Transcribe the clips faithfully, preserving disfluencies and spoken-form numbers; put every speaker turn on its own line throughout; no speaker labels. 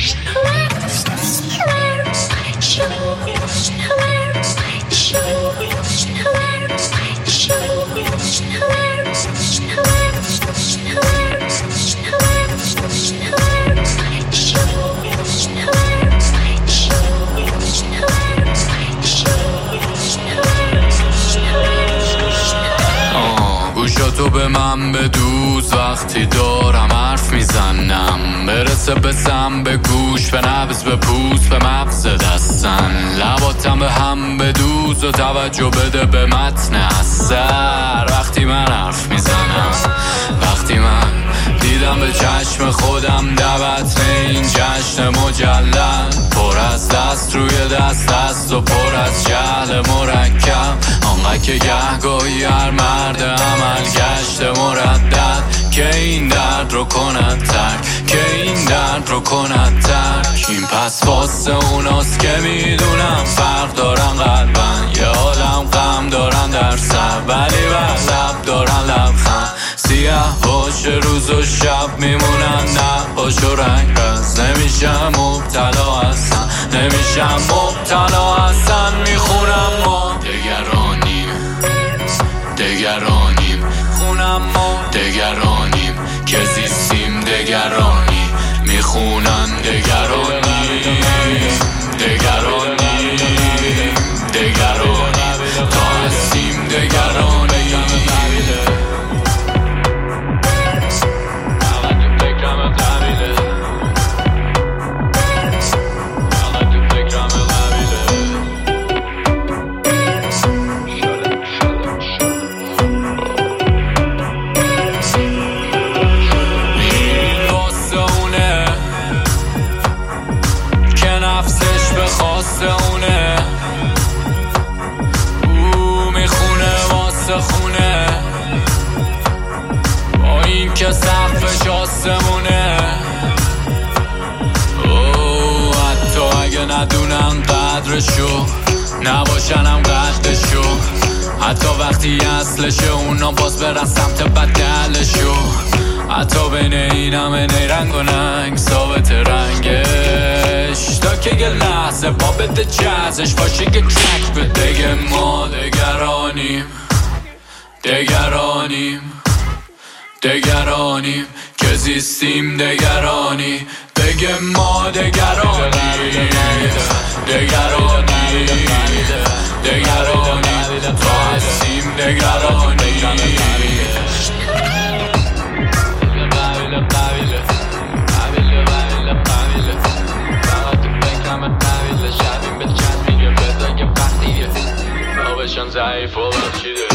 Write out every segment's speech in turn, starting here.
تو به من بدوز وقتی دارم حرف میزنم، برسه به سم به گوش، به نبض به پوست، به مغز دستن، لباتم به هم بدوز و توجه بده به متن اثر. وقتی من حرف میزنم، وقتی من دیدم به چشم خودم دعوت این جشن مجلل، پر از دست روی دست است و پر از جهل مرکب، آنقدر که گهگاهی هر مرد عمل گشت مردد که این درد رو کند ترک، که این درد رو کند ترک. این پس واسه اوناست که میدونم فرق دارن قلبن، یه عالم غم دارن در سر، ولی بر لب دارن لبخند. سیاه باشه روز و شب میمونن نقاش و رنگ بز، نمیشم مبتلا هستن، نمیشم مبتلا هستن. میخونم ما دگرانیم، دگرانیم، خونم ما دگرانیم که زیستیم دگرانی، میخونن دگرانی، دگرانی، دگرانی، تا هستیم دگرانی. اونه او میخونه واسه خونه، با این که سقفش آسمونه. او حتی اگه ندونم قدرشو، نباشنم قدشو، حتی وقتی اصلشه اونا باز برن سمت بدلشو، حتی بین این همه نیرنگ و ننگ ثابت رنگش، تا که یه لحظه با بده جزش باشه که ترک به دگه ما دگرانیم، دگرانیم، دگرانیم که زیستیم دگرانی، بگه ما دگرانیم، دگرانی، دگرانی، تا هستیم دگرانی. بشن ضعیف و بخشیده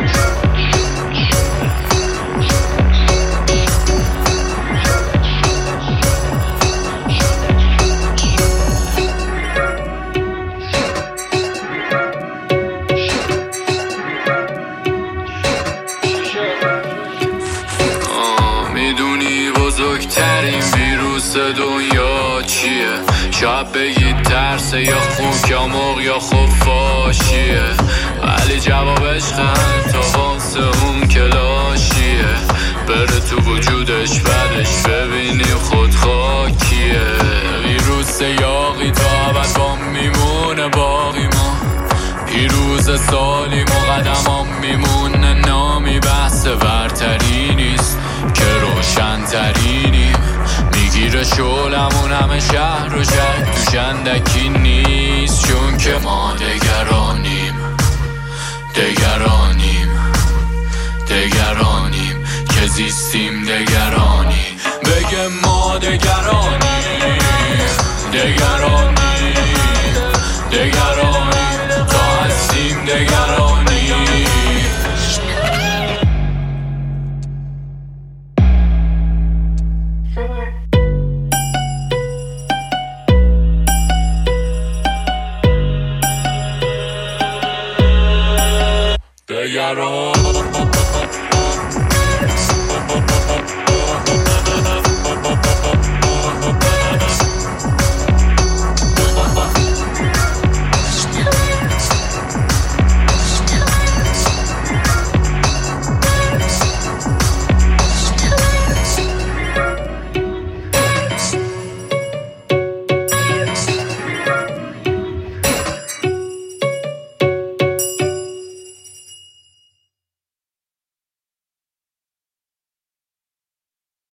میدونی بزرگترین ویروس دنیا چیه؟ شاید بگید ترسه یا خوک یا مرغ یا خفاشیه، ولی جوابش خند تا واسه اون کلاشیه، بره تو وجودش بعدش ببینیم خود خاکیه. ویروس یاقی تا عبد با میمونه باقی ما، پیروز سالیم و قدمام میمونه نامی، بحث برتری نیست که روشن ترینیم، میگیره شولمون همه شهر و شهر توش اندکی نیست، چون که ما دگرانیم، دگرانیم، دگرانیم که زیستیم دگرانی، بگه ما دگرانیم، دگرانی، دگرانی، تا هستیم دگرانی. دگران